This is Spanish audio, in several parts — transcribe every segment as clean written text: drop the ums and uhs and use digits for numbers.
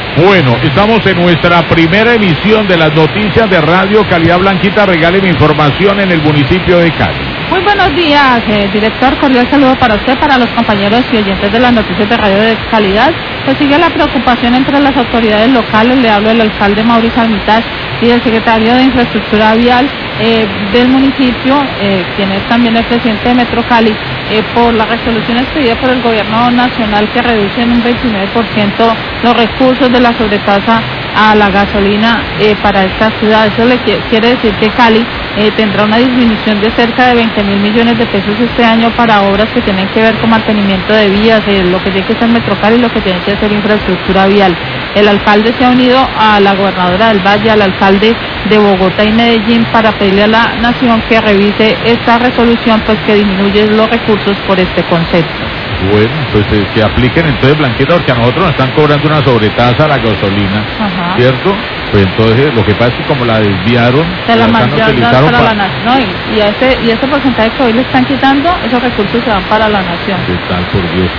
Bueno, estamos en nuestra primera emisión de las noticias de Radio Calidad. Blanquita, regáleme información en el municipio de Cali. Muy buenos días, director. Cordial saludo para usted, para los compañeros y oyentes de las noticias de Radio de Calidad. Pues sigue la preocupación entre las autoridades locales. Le hablo del alcalde Mauricio Armitage y del secretario de Infraestructura Vial del municipio, quien es también el presidente de Metro Cali, por la resolución expedida por el gobierno nacional que reduce en un 29% los recursos de la sobretasa a la gasolina para esta ciudad. Eso quiere decir que Cali tendrá una disminución de cerca de 20.000 millones de pesos este año para obras que tienen que ver con mantenimiento de vías, lo que tiene que ser Metro Cali y lo que tiene que ser infraestructura vial. El alcalde se ha unido a la gobernadora del Valle, al alcalde de Bogotá y Medellín para pedirle a la nación que revise esta resolución, pues que disminuye los recursos por este concepto. Bueno, pues que apliquen entonces, Blanquita, porque a nosotros nos están cobrando una sobretasa a la gasolina, ajá, ¿cierto? Pues entonces lo que pasa es que como la desviaron, se la utilizaron para la nación, ¿no? Y ese porcentaje que hoy le están quitando, esos recursos se van para la nación. ¿Qué tal, por Dios?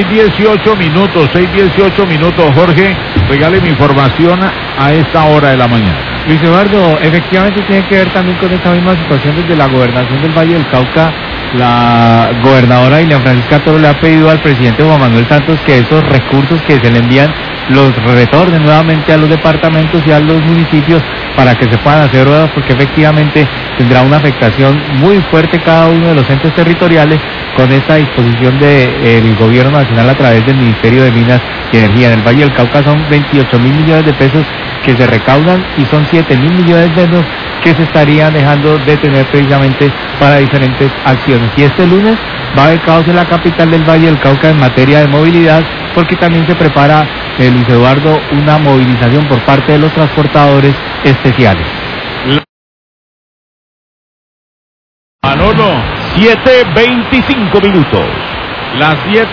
6:18 minutos, Jorge, regale mi información a esta hora de la mañana. Luis Eduardo, efectivamente tiene que ver también con esta misma situación desde la gobernación del Valle del Cauca. La gobernadora Ilian Francisca Toro le ha pedido al presidente Juan Manuel Santos que esos recursos que se le envían los retornen nuevamente a los departamentos y a los municipios para que se puedan hacer obras, porque efectivamente tendrá una afectación muy fuerte cada uno de los entes territoriales con esta disposición del gobierno nacional a través del Ministerio de Minas y Energía. En el Valle del Cauca son 28.000 millones de pesos que se recaudan y son 7.000 millones menos que se estarían dejando de tener precisamente para diferentes acciones. Y este lunes va a haber caos en la capital del Valle del Cauca en materia de movilidad, porque también se prepara, Luis Eduardo, una movilización por parte de los transportadores especiales. Manolo, 7:25 minutos. Las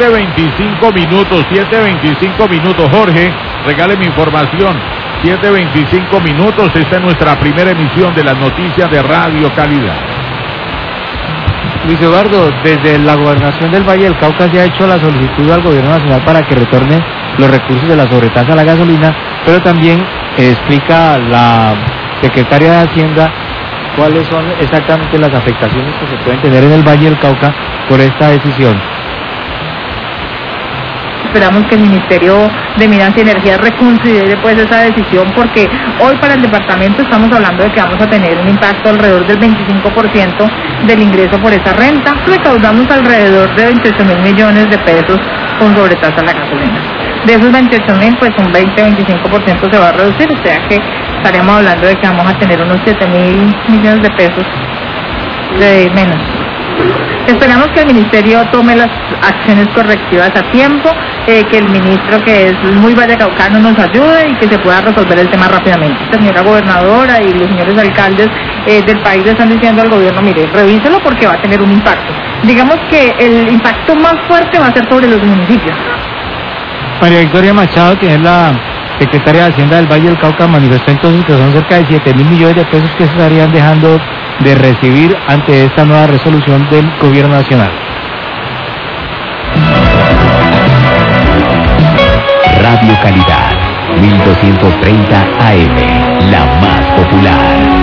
7:25 minutos, Jorge, regale mi información. 7:25 minutos, esta es nuestra primera emisión de las noticias de Radio Calidad. Luis Eduardo, desde la gobernación del Valle del Cauca se ha hecho la solicitud al gobierno nacional para que retorne los recursos de la sobretasa a la gasolina, pero también explica la secretaria de Hacienda cuáles son exactamente las afectaciones que se pueden tener en el Valle del Cauca por esta decisión. Esperamos que el Ministerio de Minas y Energía reconsidere pues esa decisión, porque hoy para el departamento estamos hablando de que vamos a tener un impacto alrededor del 25% del ingreso por esa renta. Recaudamos alrededor de 28.000 millones de pesos con sobretasa a la gasolina. De esos 28.000, pues un 20-25% se va a reducir, o sea que estaríamos hablando de que vamos a tener unos 7.000 millones de pesos de menos. Esperamos que el Ministerio tome las acciones correctivas a tiempo, que el ministro, que es muy vallecaucano, nos ayude y que se pueda resolver el tema rápidamente. La señora gobernadora y los señores alcaldes del país le están diciendo al gobierno, mire, revíselo porque va a tener un impacto. Digamos que el impacto más fuerte va a ser sobre los municipios. María Victoria Machado, que es la secretaria de Hacienda del Valle del Cauca, manifestó entonces que son cerca de 7.000 millones de pesos que se estarían dejando de recibir ante esta nueva resolución del gobierno nacional. Radio Calidad, 1230 AM, la más popular.